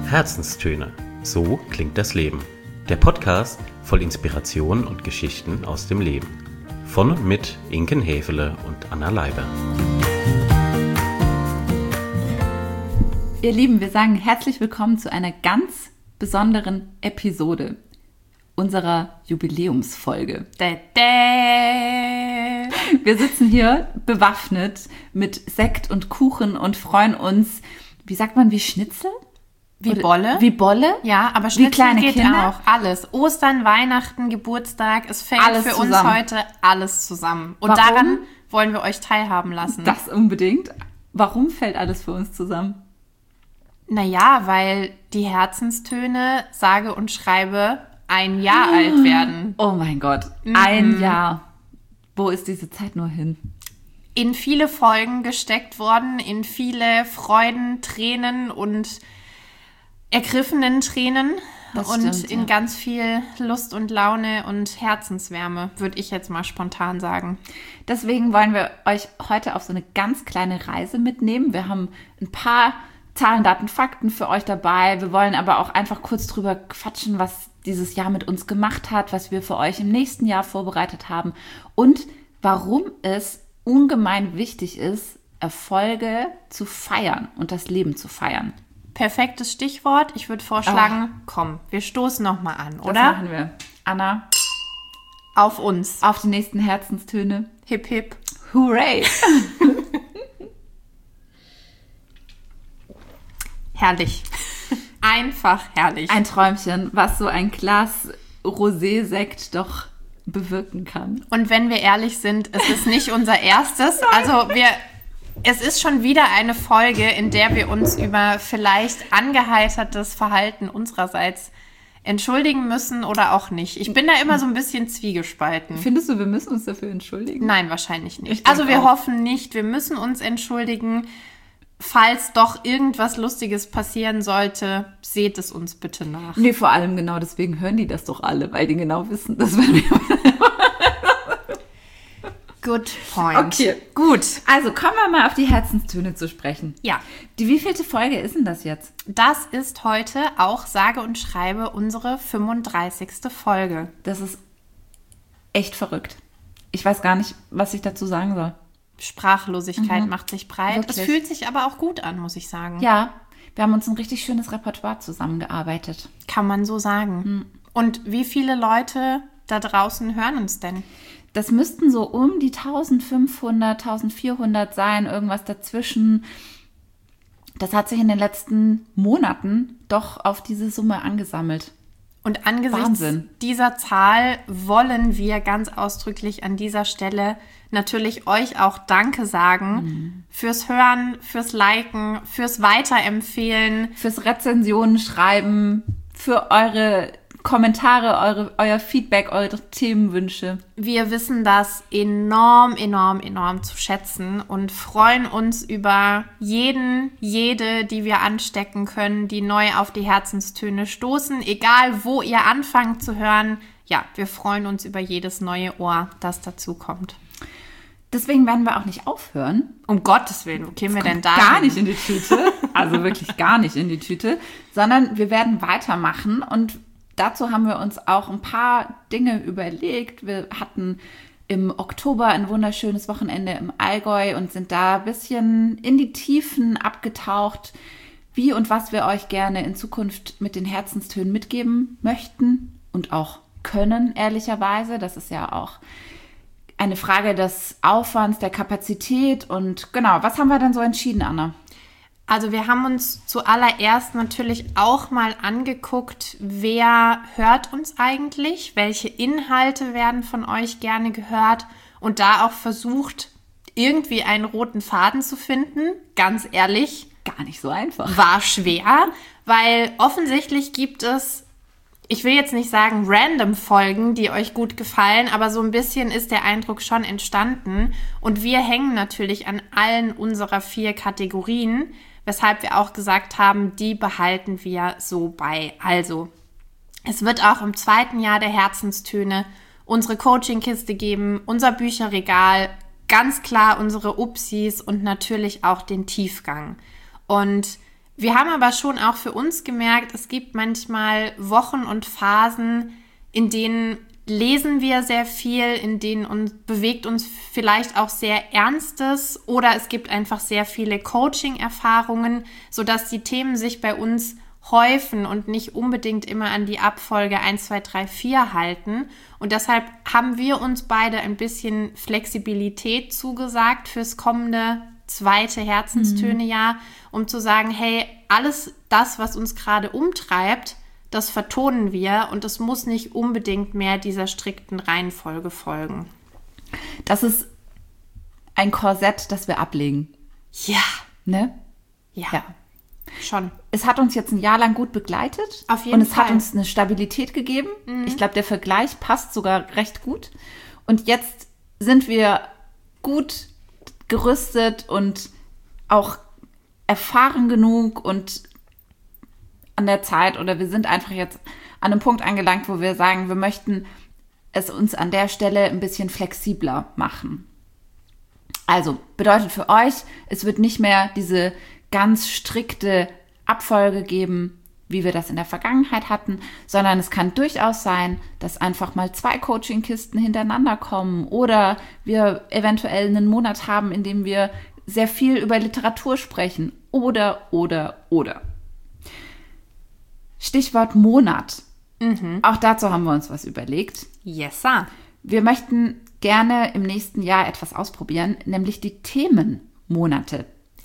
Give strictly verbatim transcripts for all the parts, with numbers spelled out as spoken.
Herzenstöne. So klingt das Leben. Der Podcast voll Inspiration und Geschichten aus dem Leben. Von und mit Inken Häfele und Anna Leiber. Ihr Lieben, wir sagen herzlich willkommen zu einer ganz besonderen Episode unserer Jubiläumsfolge. Dä, dä. Wir sitzen hier bewaffnet mit Sekt und Kuchen und freuen uns, wie sagt man, wie Schnitzel? Wie Oder, Bolle? Wie Bolle? Ja, aber Wie Schnitzel kleine geht Kinder? auch. Alles. Ostern, Weihnachten, Geburtstag, es fällt Alles für zusammen. uns heute alles zusammen. Und Warum? daran wollen wir euch teilhaben lassen. Das unbedingt. Warum fällt alles für uns zusammen? Naja, weil die Herzenstöne, sage und schreibe, ein Jahr alt werden. Oh mein Gott, Mhm. ein Jahr. Wo ist diese Zeit nur hin? In viele Folgen gesteckt worden, in viele Freuden, Tränen und ergriffenen Tränen. Das und stimmt, in ja. ganz viel Lust und Laune und Herzenswärme, würde ich jetzt mal spontan sagen. Deswegen wollen wir euch heute auf so eine ganz kleine Reise mitnehmen. Wir haben ein paar Zahlen, Daten, Fakten für euch dabei. Wir wollen aber auch einfach kurz drüber quatschen, was dieses Jahr mit uns gemacht hat, was wir für euch im nächsten Jahr vorbereitet haben und warum es ungemein wichtig ist, Erfolge zu feiern und das Leben zu feiern. Perfektes Stichwort. Ich würde vorschlagen, komm, wir stoßen nochmal an, Das oder? machen wir. Anna, Auf uns. auf die nächsten Herzenstöne. Hip, hip. Hooray! Herrlich. Einfach herrlich. Ein Träumchen, was so ein Glas Rosé-Sekt doch bewirken kann. Und wenn wir ehrlich sind, es ist nicht unser erstes. Also wir, es ist schon wieder eine Folge, in der wir uns über vielleicht angeheitertes Verhalten unsererseits entschuldigen müssen oder auch nicht. Ich bin da immer so ein bisschen zwiegespalten. Findest du, wir müssen uns dafür entschuldigen? Nein, wahrscheinlich Ich nicht. denk Also wir auch. hoffen nicht, wir müssen uns entschuldigen. Falls doch irgendwas Lustiges passieren sollte, seht es uns bitte nach. Nee, vor allem genau deswegen hören die das doch alle, weil die genau wissen, dass wenn wir... Good point. Okay, gut. Also kommen wir mal auf die Herzenstöne zu sprechen. Ja, Die wievielte Folge ist denn das jetzt? das ist heute auch sage und schreibe unsere fünfunddreißigste Folge. Das ist echt verrückt. Ich weiß gar nicht, was ich dazu sagen soll. Sprachlosigkeit macht sich breit. Wirklich? Es fühlt sich aber auch gut an, muss ich sagen. Ja, wir haben uns ein richtig schönes Repertoire zusammengearbeitet. Kann man so sagen. Und wie viele Leute da draußen hören uns denn? Das müssten so um die eintausendfünfhundert, eintausendvierhundert sein, irgendwas dazwischen. Das hat sich in den letzten Monaten doch auf diese Summe angesammelt. Und angesichts Wahnsinn. dieser Zahl wollen wir ganz ausdrücklich an dieser Stelle natürlich euch auch Danke sagen Mhm. fürs Hören, fürs Liken, fürs Weiterempfehlen. Fürs Rezensionen schreiben, für eure Kommentare, eure, euer Feedback, eure Themenwünsche. Wir wissen das enorm, enorm, enorm zu schätzen und freuen uns über jeden, jede, die wir anstecken können, die neu auf die Herzenstöne stoßen. Egal, wo ihr anfangt zu hören. Ja, wir freuen uns über jedes neue Ohr, das dazu kommt. Deswegen werden wir auch nicht aufhören. Um Gottes Willen, wo kämen wir denn da? Gar hin? nicht in die Tüte. Also wirklich gar nicht in die Tüte. Sondern wir werden weitermachen. Und dazu haben wir uns auch ein paar Dinge überlegt. Wir hatten im Oktober ein wunderschönes Wochenende im Allgäu und sind da ein bisschen in die Tiefen abgetaucht, wie und was wir euch gerne in Zukunft mit den Herzenstönen mitgeben möchten und auch können, ehrlicherweise. Das ist ja auch eine Frage des Aufwands, der Kapazität und genau, was haben wir denn so entschieden, Anna? Also wir haben uns zuallererst natürlich auch mal angeguckt, wer hört uns eigentlich, welche Inhalte werden von euch gerne gehört und da auch versucht, irgendwie einen roten Faden zu finden. Ganz ehrlich, Gar nicht so einfach. war schwer, weil offensichtlich gibt es, ich will jetzt nicht sagen random Folgen, die euch gut gefallen, aber so ein bisschen ist der Eindruck schon entstanden. Und wir hängen natürlich an allen unserer vier Kategorien, weshalb wir auch gesagt haben, die behalten wir so bei. Also, es wird auch im zweiten Jahr der Herzenstöne unsere Coaching-Kiste geben, unser Bücherregal, ganz klar unsere Upsis und natürlich auch den Tiefgang. Und Wir haben aber schon auch für uns gemerkt, es gibt manchmal Wochen und Phasen, in denen lesen wir sehr viel, in denen uns bewegt uns vielleicht auch sehr Ernstes oder es gibt einfach sehr viele Coaching-Erfahrungen, sodass die Themen sich bei uns häufen und nicht unbedingt immer an die Abfolge eins, zwei, drei, vier halten. Und deshalb haben wir uns beide ein bisschen Flexibilität zugesagt fürs kommende zweite Herzenstöne-Jahr, um zu sagen, hey, alles das, was uns gerade umtreibt, das vertonen wir und es muss nicht unbedingt mehr dieser strikten Reihenfolge folgen. Das ist ein Korsett, das wir ablegen. Ja. Ne? Ja. Ja. Schon. Es hat uns jetzt ein Jahr lang gut begleitet. Auf jeden und es Fall. hat uns eine Stabilität gegeben. Mhm. Ich glaube, der Vergleich passt sogar recht gut. Und jetzt sind wir gut gerüstet und auch erfahren genug und an der Zeit oder wir sind einfach jetzt an einem Punkt angelangt, wo wir sagen, wir möchten es uns an der Stelle ein bisschen flexibler machen. Also bedeutet für euch, es wird nicht mehr diese ganz strikte Abfolge geben, wie wir das in der Vergangenheit hatten, sondern es kann durchaus sein, dass einfach mal zwei Coaching-Kisten hintereinander kommen oder wir eventuell einen Monat haben, in dem wir sehr viel über Literatur sprechen oder, oder, oder. Stichwort Monat. Mhm. Auch dazu haben wir uns was überlegt. Yes, sir. Wir möchten gerne im nächsten Jahr etwas ausprobieren, nämlich die Themenmonate.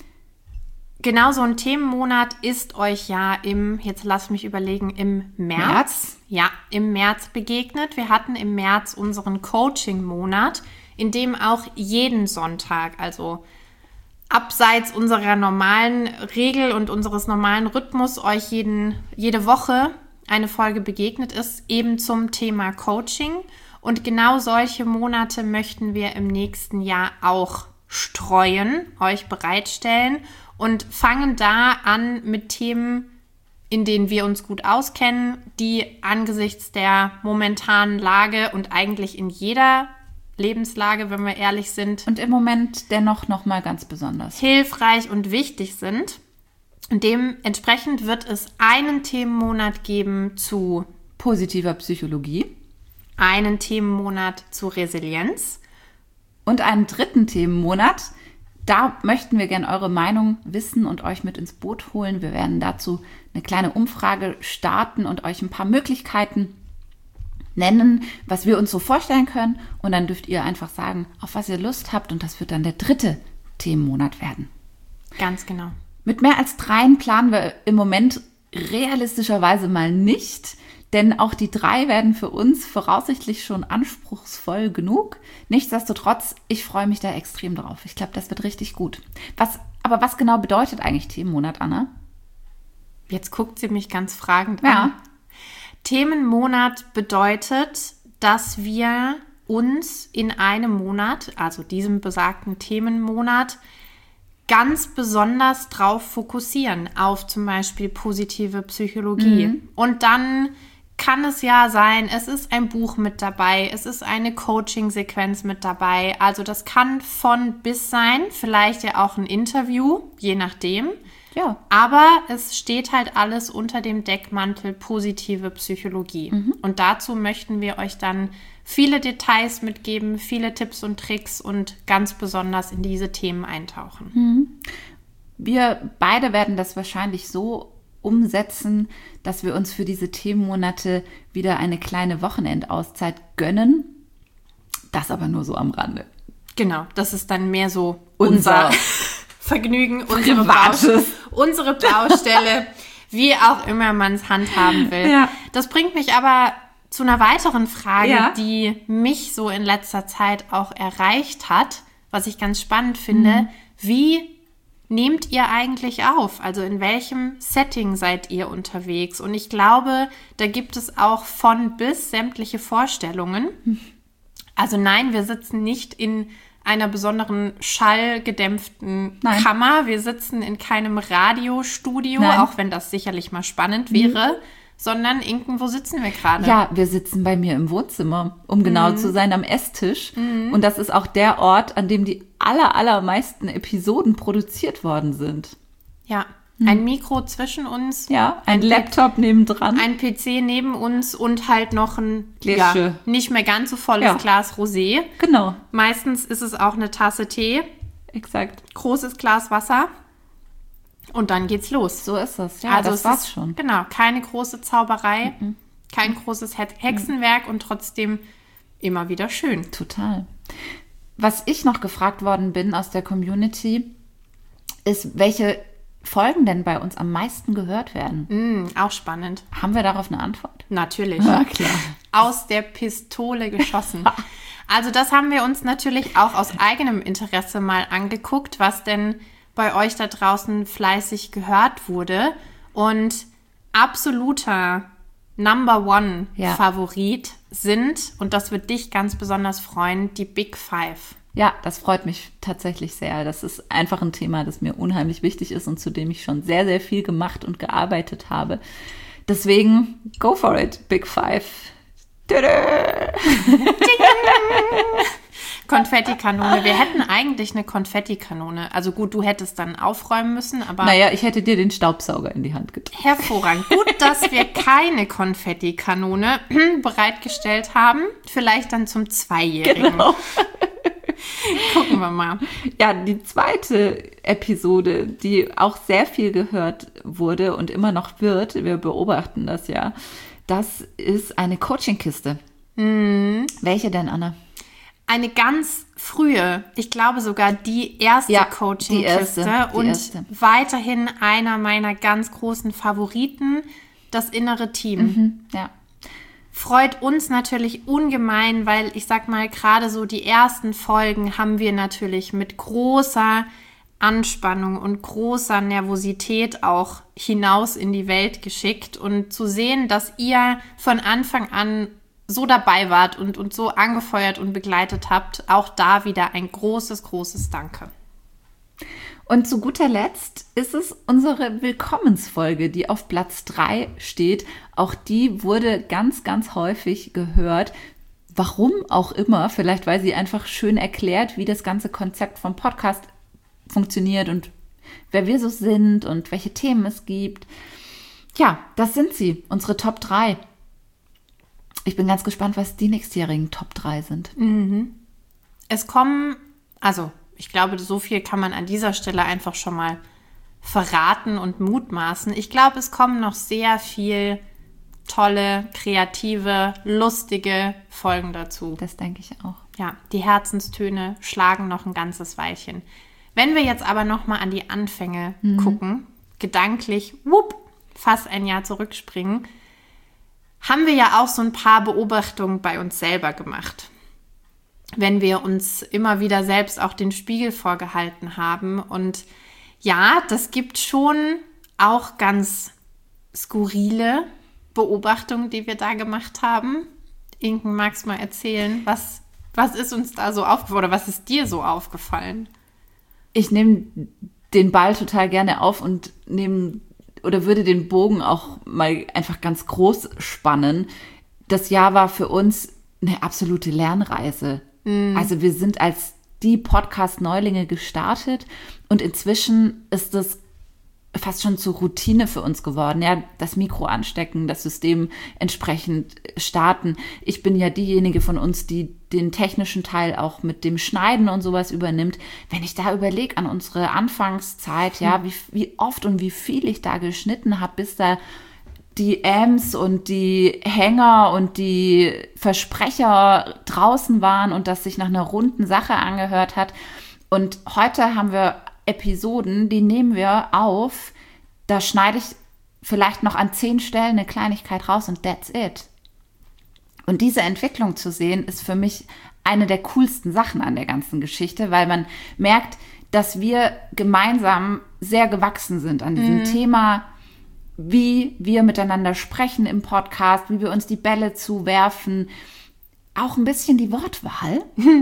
Genau so ein Themenmonat ist euch ja im, jetzt lass mich überlegen, im März. März? Ja, im März begegnet. Wir hatten im März unseren Coaching-Monat, in dem auch jeden Sonntag, also abseits unserer normalen Regel und unseres normalen Rhythmus euch jeden, jede Woche eine Folge begegnet ist, eben zum Thema Coaching. Und genau solche Monate möchten wir im nächsten Jahr auch streuen, euch bereitstellen und fangen da an mit Themen, in denen wir uns gut auskennen, die angesichts der momentanen Lage und eigentlich in jeder Lebenslage, wenn wir ehrlich sind. Und im Moment dennoch nochmal ganz besonders. Hilfreich und wichtig sind. Und dementsprechend wird es einen Themenmonat geben zu positiver Psychologie, einen Themenmonat zu Resilienz und einen dritten Themenmonat. Da möchten wir gerne eure Meinung wissen und euch mit ins Boot holen. Wir werden dazu eine kleine Umfrage starten und euch ein paar Möglichkeiten nennen, was wir uns so vorstellen können. Und dann dürft ihr einfach sagen, auf was ihr Lust habt. Und das wird dann der dritte Themenmonat werden. Ganz genau. Mit mehr als dreien planen wir im Moment realistischerweise mal nicht. Denn auch die drei werden für uns voraussichtlich schon anspruchsvoll genug. Nichtsdestotrotz, ich freue mich da extrem drauf. Ich glaube, das wird richtig gut. Was, aber was genau bedeutet eigentlich Themenmonat, Anna? Jetzt guckt sie mich ganz fragend ja. an. Themenmonat bedeutet, dass wir uns in einem Monat, also diesem besagten Themenmonat, ganz besonders drauf fokussieren, auf zum Beispiel positive Psychologie. Mhm. Und dann kann es ja sein, es ist ein Buch mit dabei, es ist eine Coaching-Sequenz mit dabei. Also das kann von bis sein, vielleicht ja auch ein Interview, je nachdem. Ja. Aber es steht halt alles unter dem Deckmantel positive Psychologie. Mhm. Und dazu möchten wir euch dann viele Details mitgeben, viele Tipps und Tricks und ganz besonders in diese Themen eintauchen. Mhm. Wir beide werden das wahrscheinlich so umsetzen, dass wir uns für diese Themenmonate wieder eine kleine Wochenendauszeit gönnen. Das aber nur so am Rande. Genau, das ist dann mehr so unser, unser Vergnügen, unsere, Baustelle, unsere Baustelle, wie auch immer man es handhaben will. Ja. Das bringt mich aber zu einer weiteren Frage, ja. die mich so in letzter Zeit auch erreicht hat, was ich ganz spannend finde. Mhm. Wie nehmt ihr eigentlich auf? Also in welchem Setting seid ihr unterwegs? Und ich glaube, da gibt es auch von bis sämtliche Vorstellungen. Also nein, wir sitzen nicht in einer besonderen schallgedämpften Nein. Kammer. Wir sitzen in keinem Radiostudio, Nein. auch wenn das sicherlich mal spannend wäre, mhm. sondern irgendwo sitzen wir gerade. Ja, wir sitzen bei mir im Wohnzimmer, um mhm. genau zu sein, am Esstisch. Mhm. Und das ist auch der Ort, an dem die aller, allermeisten Episoden produziert worden sind. Ja, Ein Mikro zwischen uns. Ja, ein Laptop nebendran. Ein P C neben uns und halt noch ein Gläsche. ja, nicht mehr ganz so volles Ja. Glas Rosé. Genau, Meistens ist es auch eine Tasse Tee, exakt. großes Glas Wasser und dann geht's los. So ist es. Ja, also das es war's ist, schon. Genau, keine große Zauberei, mhm. kein großes He- Hexenwerk und trotzdem immer wieder schön. Total. Was ich noch gefragt worden bin aus der Community, ist, welche Folgen denn bei uns am meisten gehört werden. Mm, auch spannend. Haben wir darauf eine Antwort? Natürlich. Ja, klar. Aus der Pistole geschossen. Also das haben wir uns natürlich auch aus eigenem Interesse mal angeguckt, was denn bei euch da draußen fleißig gehört wurde. Und absoluter Number One Ja. Favorit sind, und das wird dich ganz besonders freuen, die Big Five. Ja, das freut mich tatsächlich sehr. Das ist einfach ein Thema, das mir unheimlich wichtig ist und zu dem ich schon sehr, sehr viel gemacht und gearbeitet habe. Deswegen, go for it, Big Five. Tada! Konfettikanone. Wir hätten eigentlich eine Konfettikanone. Also gut, du hättest dann aufräumen müssen, aber Naja, ich hätte dir den Staubsauger in die Hand gedrückt. hervorragend. Gut, dass wir keine Konfettikanone bereitgestellt haben. Vielleicht dann zum Zweijährigen. Genau. Gucken wir mal. Ja, die zweite Episode, die auch sehr viel gehört wurde und immer noch wird, wir beobachten das ja, das ist eine Coaching-Kiste. Mhm. Welche denn, Anna? Eine ganz frühe, ich glaube sogar die erste Ja, Coaching-Kiste die erste, die und erste. weiterhin einer meiner ganz großen Favoriten, das innere Team. Mhm, ja. Freut uns natürlich ungemein, weil ich sag mal, gerade so die ersten Folgen haben wir natürlich mit großer Anspannung und großer Nervosität auch hinaus in die Welt geschickt. Und zu sehen, dass ihr von Anfang an so dabei wart und uns so angefeuert und begleitet habt, auch da wieder ein großes, großes Danke. Und zu guter Letzt ist es unsere Willkommensfolge, die auf Platz drei steht. Auch die wurde ganz, ganz häufig gehört. Warum auch immer, vielleicht weil sie einfach schön erklärt, wie das ganze Konzept vom Podcast funktioniert und wer wir so sind und welche Themen es gibt. Ja, das sind sie, unsere Top drei. Ich bin ganz gespannt, was die nächstjährigen Top drei sind. Es kommen, also ich glaube, so viel kann man an dieser Stelle einfach schon mal verraten und mutmaßen. Ich glaube, es kommen noch sehr viel tolle, kreative, lustige Folgen dazu. Das denke ich auch. Ja, die Herzenstöne schlagen noch ein ganzes Weilchen. Wenn wir jetzt aber noch mal an die Anfänge gucken, gedanklich, wupp, fast ein Jahr zurückspringen, haben wir ja auch so ein paar Beobachtungen bei uns selber gemacht. Wenn wir uns immer wieder selbst auch den Spiegel vorgehalten haben. Und ja, das gibt schon auch ganz skurrile Beobachtungen, die wir da gemacht haben. Inken, magst du mal erzählen, was, was ist uns da so aufgefallen oder was ist dir so aufgefallen? Ich nehme den Ball total gerne auf und nehme oder würde den Bogen auch mal einfach ganz groß spannen. Das Jahr war für uns eine absolute Lernreise. Mm. Also wir sind als die Podcast-Neulinge gestartet und inzwischen ist es fast schon zur Routine für uns geworden. Ja, das Mikro anstecken, das System entsprechend starten. Ich bin ja diejenige von uns, die den technischen Teil auch mit dem Schneiden und sowas übernimmt. Wenn ich da überlege an unsere Anfangszeit, ja, wie, wie oft und wie viel ich da geschnitten habe, bis da die Amps und die Hänger und die Versprecher draußen waren und das sich nach einer runden Sache angehört hat. Und heute haben wir Episoden, die nehmen wir auf, da schneide ich vielleicht noch an zehn Stellen eine Kleinigkeit raus und that's it. Und diese Entwicklung zu sehen, ist für mich eine der coolsten Sachen an der ganzen Geschichte, weil man merkt, dass wir gemeinsam sehr gewachsen sind an diesem mhm. Thema, wie wir miteinander sprechen im Podcast, wie wir uns die Bälle zuwerfen, auch ein bisschen die Wortwahl.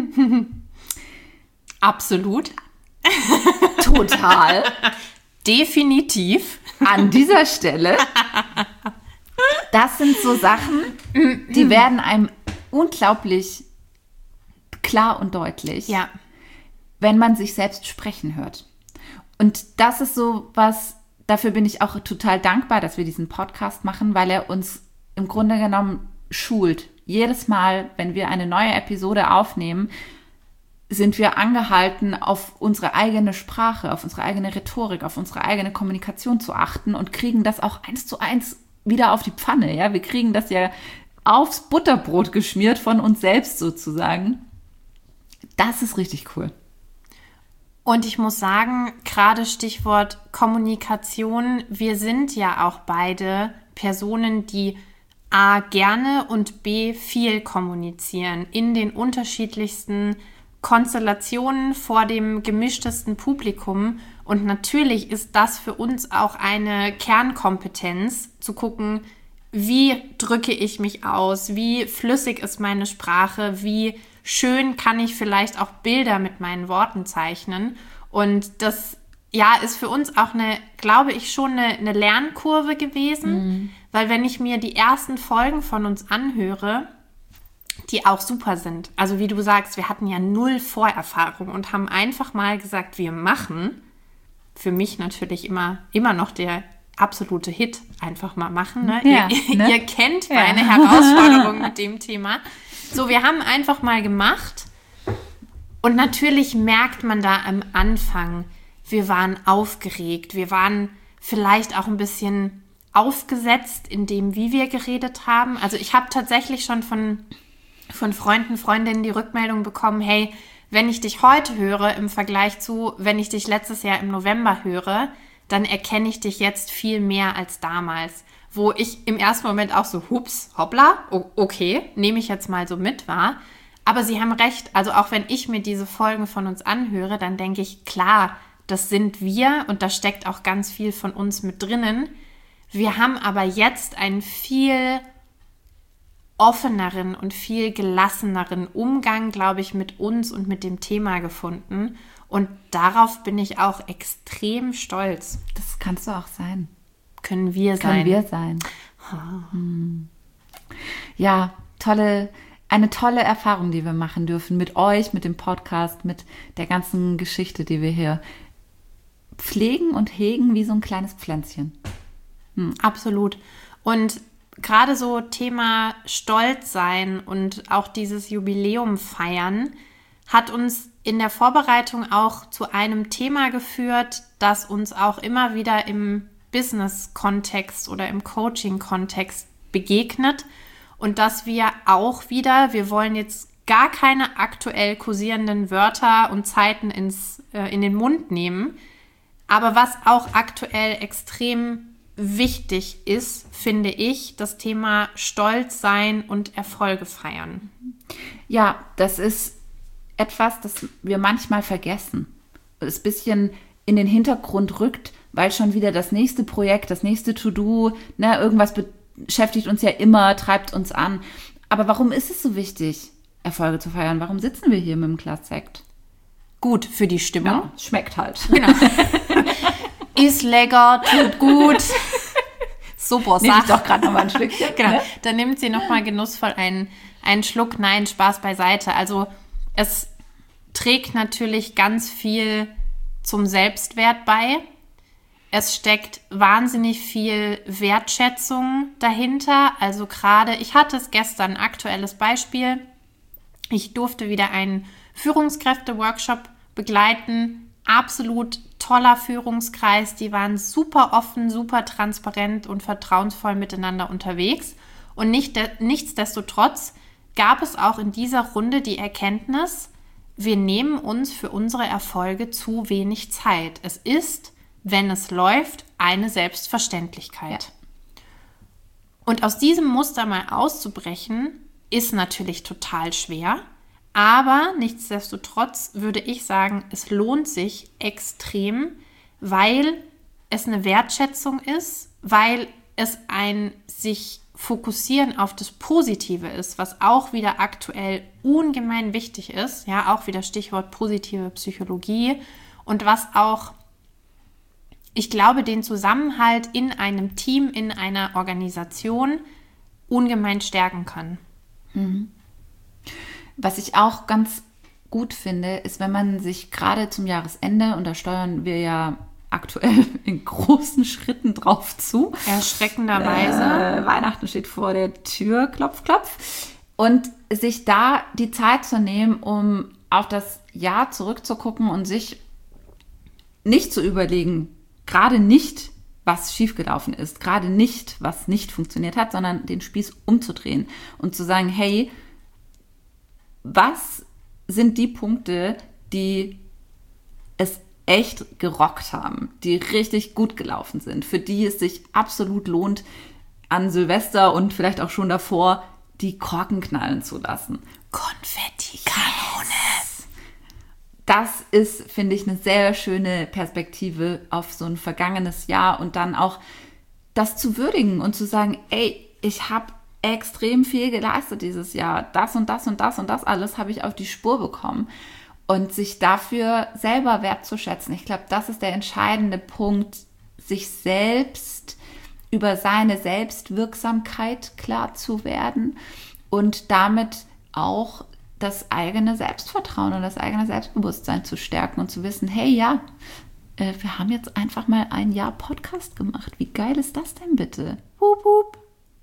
Absolut. Total. Definitiv. An dieser Stelle. Das sind so Sachen, die werden einem unglaublich klar und deutlich, ja. wenn man sich selbst sprechen hört. Und das ist so was, dafür bin ich auch total dankbar, dass wir diesen Podcast machen, weil er uns im Grunde genommen schult. Jedes Mal, wenn wir eine neue Episode aufnehmen, sind wir angehalten, auf unsere eigene Sprache, auf unsere eigene Rhetorik, auf unsere eigene Kommunikation zu achten und kriegen das auch eins zu eins wieder auf die Pfanne. Ja? Wir kriegen das ja aufs Butterbrot geschmiert von uns selbst sozusagen. Das ist richtig cool. Und ich muss sagen, gerade Stichwort Kommunikation, wir sind ja auch beide Personen, die A, gerne und B, viel kommunizieren in den unterschiedlichsten Konstellationen vor dem gemischtesten Publikum. Und natürlich ist das für uns auch eine Kernkompetenz, zu gucken, wie drücke ich mich aus, wie flüssig ist meine Sprache, wie schön kann ich vielleicht auch Bilder mit meinen Worten zeichnen. Und das, ja, ist für uns auch eine, glaube ich, schon eine, eine Lernkurve gewesen, mhm. weil wenn ich mir die ersten Folgen von uns anhöre, die auch super sind. Also wie du sagst, wir hatten ja null Vorerfahrung und haben einfach mal gesagt, wir machen. Für mich natürlich immer, immer noch der absolute Hit, einfach mal machen. Ne? Ja, ihr, ne? ihr kennt Ja. meine Herausforderung mit dem Thema. So, wir haben einfach mal gemacht und natürlich merkt man da am Anfang, wir waren aufgeregt, wir waren vielleicht auch ein bisschen aufgesetzt in dem, wie wir geredet haben. Also ich habe tatsächlich schon von von Freunden, Freundinnen die Rückmeldung bekommen, hey, wenn ich dich heute höre im Vergleich zu, wenn ich dich letztes Jahr im November höre, dann erkenne ich dich jetzt viel mehr als damals. Wo ich im ersten Moment auch so, hups, hoppla, okay, nehme ich jetzt mal so mit, wahr? Aber sie haben recht, also auch wenn ich mir diese Folgen von uns anhöre, dann denke ich, klar, das sind wir und da steckt auch ganz viel von uns mit drinnen. Wir haben aber jetzt einen viel offeneren und viel gelasseneren Umgang, glaube ich, mit uns und mit dem Thema gefunden. Und darauf bin ich auch extrem stolz. Das kannst du auch sein. Können wir sein. Können wir sein. Hm. Ja, tolle, eine tolle Erfahrung, die wir machen dürfen mit euch, mit dem Podcast, mit der ganzen Geschichte, die wir hier pflegen und hegen wie so ein kleines Pflänzchen. Hm. Absolut. Und gerade so Thema Stolz sein und auch dieses Jubiläum feiern hat uns in der Vorbereitung auch zu einem Thema geführt, das uns auch immer wieder im Business-Kontext oder im Coaching-Kontext begegnet und dass wir auch wieder, wir wollen jetzt gar keine aktuell kursierenden Wörter und Zeiten ins, äh, in den Mund nehmen, aber was auch aktuell extrem wichtig ist, finde ich, das Thema Stolz sein und Erfolge feiern. Ja, das ist etwas, das wir manchmal vergessen. Das ein bisschen in den Hintergrund rückt, weil schon wieder das nächste Projekt, das nächste To-Do, ne, irgendwas beschäftigt uns ja immer, treibt uns an. Aber warum ist es so wichtig, Erfolge zu feiern? Warum sitzen wir hier mit dem Glas Sekt? Gut für die Stimmung. Ja, schmeckt halt. Genau. Ist lecker, tut gut. Super Sache. Nehme ich doch gerade nochmal ein Stückchen. Genau. Ne? Dann nimmt sie nochmal genussvoll einen, einen Schluck. Nein, Spaß beiseite. Also es trägt natürlich ganz viel zum Selbstwert bei. Es steckt wahnsinnig viel Wertschätzung dahinter. Also gerade, ich hatte es gestern, ein aktuelles Beispiel. Ich durfte wieder einen Führungskräfte-Workshop begleiten. Absolut toller Führungskreis. Die waren super offen, super transparent und vertrauensvoll miteinander unterwegs. Und nicht, nichtsdestotrotz gab es auch in dieser Runde die Erkenntnis, wir nehmen uns für unsere Erfolge zu wenig Zeit. Es ist, wenn es läuft, eine Selbstverständlichkeit. Ja. Und aus diesem Muster mal auszubrechen, ist natürlich total schwer. Aber nichtsdestotrotz würde ich sagen, es lohnt sich extrem, weil es eine Wertschätzung ist, weil es ein sich fokussieren auf das Positive ist, was auch wieder aktuell ungemein wichtig ist, ja, auch wieder Stichwort positive Psychologie und was auch, ich glaube, den Zusammenhalt in einem Team, in einer Organisation ungemein stärken kann. Mhm. Was ich auch ganz gut finde, ist, wenn man sich gerade zum Jahresende, und da steuern wir ja aktuell in großen Schritten drauf zu. Erschreckenderweise. Äh, Weihnachten steht vor der Tür, klopf, klopf. Und sich da die Zeit zu nehmen, um auf das Jahr zurückzugucken und sich nicht zu überlegen, gerade nicht, was schiefgelaufen ist, gerade nicht, was nicht funktioniert hat, sondern den Spieß umzudrehen und zu sagen, hey, was sind die Punkte, die es echt gerockt haben, die richtig gut gelaufen sind, für die es sich absolut lohnt, an Silvester und vielleicht auch schon davor die Korken knallen zu lassen. Konfettikanone. Yes. Das ist, finde ich, eine sehr schöne Perspektive auf so ein vergangenes Jahr und dann auch das zu würdigen und zu sagen, ey, ich habe extrem viel geleistet dieses Jahr. Das und das und das und das alles habe ich auf die Spur bekommen. Und sich dafür selber wertzuschätzen. Ich glaube, das ist der entscheidende Punkt, sich selbst über seine Selbstwirksamkeit klar zu werden und damit auch das eigene Selbstvertrauen und das eigene Selbstbewusstsein zu stärken und zu wissen, hey, ja, äh, wir haben jetzt einfach mal ein Jahr Podcast gemacht. Wie geil ist das denn bitte? Hup, hup.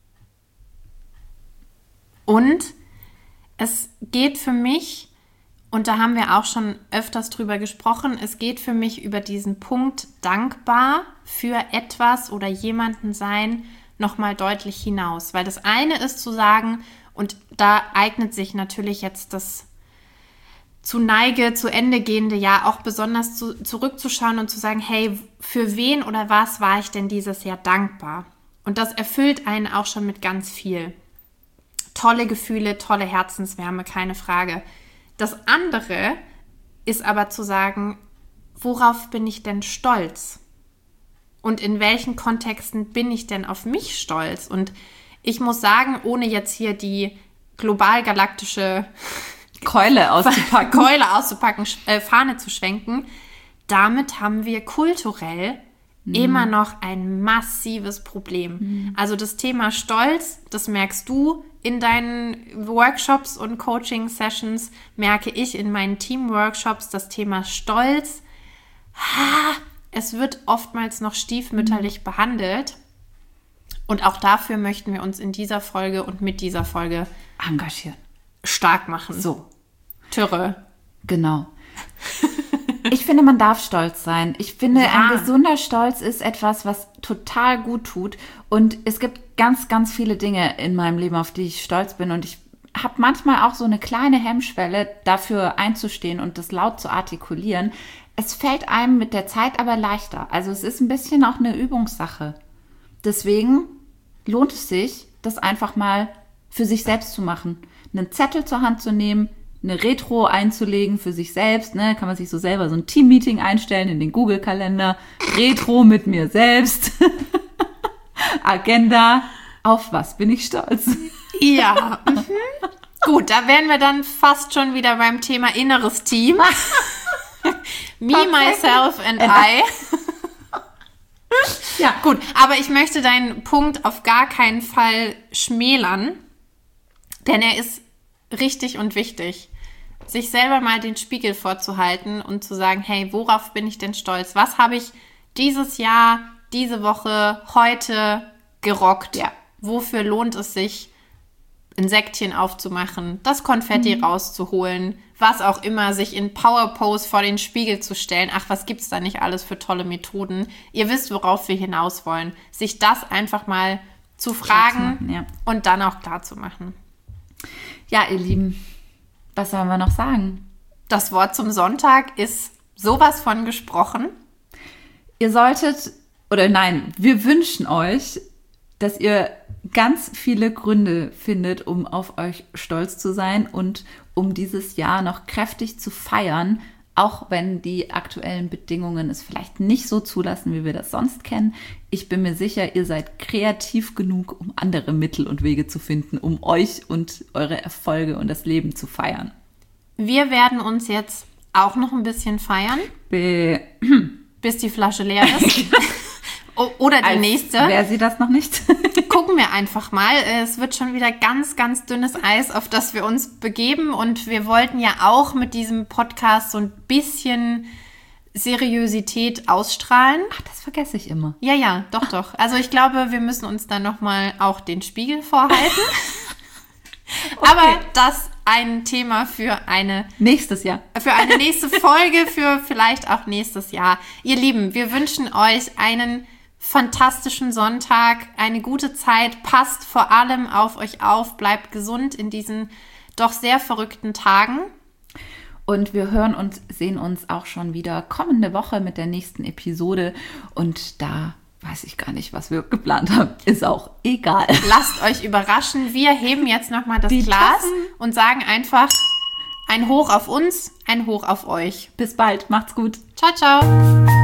Und es geht für mich, und da haben wir auch schon öfters drüber gesprochen, es geht für mich über diesen Punkt dankbar für etwas oder jemanden sein nochmal deutlich hinaus. Weil das eine ist zu sagen, und da eignet sich natürlich jetzt das zu Neige, zu Ende gehende Jahr auch besonders zu, zurückzuschauen und zu sagen, hey, für wen oder was war ich denn dieses Jahr dankbar? Und das erfüllt einen auch schon mit ganz viel. Tolle Gefühle, tolle Herzenswärme, keine Frage. Das andere ist aber zu sagen, worauf bin ich denn stolz? Und in welchen Kontexten bin ich denn auf mich stolz? Und ich muss sagen, ohne jetzt hier die global-galaktische Keule auszupacken, Keule auszupacken, äh, Fahne zu schwenken, damit haben wir kulturell mhm. immer noch ein massives Problem. Mhm. Also das Thema Stolz, das merkst du in deinen Workshops und Coaching-Sessions, merke ich in meinen Team-Workshops, das Thema Stolz, ha, es wird oftmals noch stiefmütterlich mhm. behandelt. Und auch dafür möchten wir uns in dieser Folge und mit dieser Folge engagieren. Stark machen. So. Türe. Genau. Ich finde, man darf stolz sein. Ich finde, ja. ein gesunder Stolz ist etwas, was total gut tut. Und es gibt ganz, ganz viele Dinge in meinem Leben, auf die ich stolz bin. Und ich habe manchmal auch so eine kleine Hemmschwelle, dafür einzustehen und das laut zu artikulieren. Es fällt einem mit der Zeit aber leichter. Also es ist ein bisschen auch eine Übungssache. Deswegen lohnt es sich, das einfach mal für sich selbst zu machen. Einen Zettel zur Hand zu nehmen, eine Retro einzulegen für sich selbst, ne, kann man sich so selber so ein Team-Meeting einstellen in den Google-Kalender. Retro mit mir selbst. Agenda. Auf was bin ich stolz? Ja. Mhm. Gut, da wären wir dann fast schon wieder beim Thema inneres Team. Me, myself and I. Ja, gut. Aber ich möchte deinen Punkt auf gar keinen Fall schmälern, denn er ist richtig und wichtig, sich selber mal den Spiegel vorzuhalten und zu sagen, hey, worauf bin ich denn stolz? Was habe ich dieses Jahr, diese Woche, heute gerockt? Ja. Wofür lohnt es sich, ein Säckchen aufzumachen, das Konfetti mhm. rauszuholen, was auch immer, sich in Power Pose vor den Spiegel zu stellen. Ach, was gibt's da nicht alles für tolle Methoden? Ihr wisst, worauf wir hinaus wollen. Sich das einfach mal zu fragen machen, ja. und dann auch klar zu machen. Ja, ihr Lieben, was sollen wir noch sagen? Das Wort zum Sonntag ist sowas von gesprochen. Ihr solltet, oder nein, wir wünschen euch, dass ihr ganz viele Gründe findet, um auf euch stolz zu sein und um dieses Jahr noch kräftig zu feiern, auch wenn die aktuellen Bedingungen es vielleicht nicht so zulassen, wie wir das sonst kennen. Ich bin mir sicher, ihr seid kreativ genug, um andere Mittel und Wege zu finden, um euch und eure Erfolge und das Leben zu feiern. Wir werden uns jetzt auch noch ein bisschen feiern, Be- bis die Flasche leer ist. Oder die Als nächste. Wäre sie das noch nicht? Gucken wir einfach mal. Es wird schon wieder ganz, ganz dünnes Eis, auf das wir uns begeben. Und wir wollten ja auch mit diesem Podcast so ein bisschen Seriosität ausstrahlen. Ach, das vergesse ich immer. Ja, ja, doch, doch. Also ich glaube, wir müssen uns dann nochmal auch den Spiegel vorhalten. Okay. Aber das ein Thema für eine nächstes Jahr. Für eine nächste Folge, für vielleicht auch nächstes Jahr. Ihr Lieben, wir wünschen euch einen fantastischen Sonntag, eine gute Zeit. Passt vor allem auf euch auf, bleibt gesund in diesen doch sehr verrückten Tagen. Und wir hören und sehen uns auch schon wieder kommende Woche mit der nächsten Episode. Und da weiß ich gar nicht, was wir geplant haben. Ist auch egal. Lasst euch überraschen. Wir heben jetzt nochmal das Die Glas Tassen. und sagen einfach ein Hoch auf uns, ein Hoch auf euch. Bis bald. Macht's gut. Ciao, ciao.